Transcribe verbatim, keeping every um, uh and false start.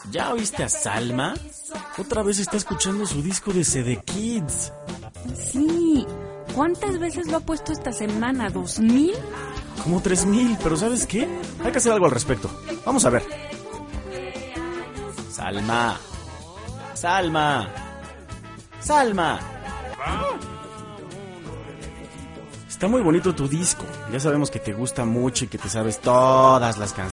¿Ya oíste a Salma? Otra vez está escuchando su disco de C D Kids. Sí. ¿Cuántas veces lo ha puesto esta semana? ¿Dos mil? Como tres mil, pero ¿sabes qué? Hay que hacer algo al respecto. Vamos a ver. Salma. Salma. Salma. Está muy bonito tu disco. Ya sabemos que te gusta mucho y que te sabes todas las canciones.